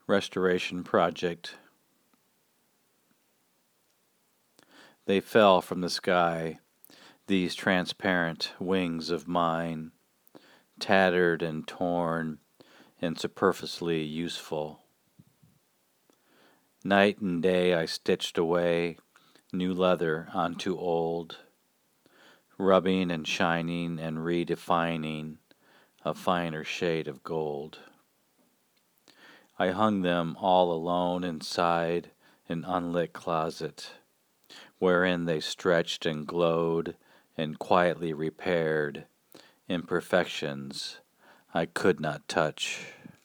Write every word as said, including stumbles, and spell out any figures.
Restoration Project. They fell from the sky, these transparent wings of mine, tattered and torn and superfluously useful. Night and day I stitched away new leather onto old, rubbing and shining and redefining a finer shade of gold. I hung them all alone inside an unlit closet, wherein they stretched and glowed and quietly repaired imperfections I could not touch.